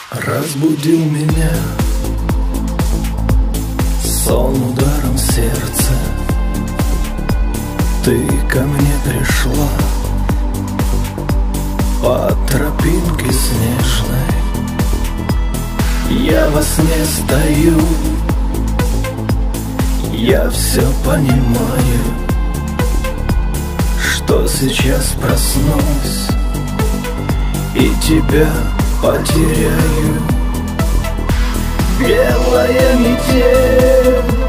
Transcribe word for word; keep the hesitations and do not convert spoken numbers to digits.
Разбудил меня сон ударом сердца. Ты ко мне пришла по тропинке снежной. Я во сне стою, я все понимаю, что сейчас проснусь и тебя потеряю. Белая метель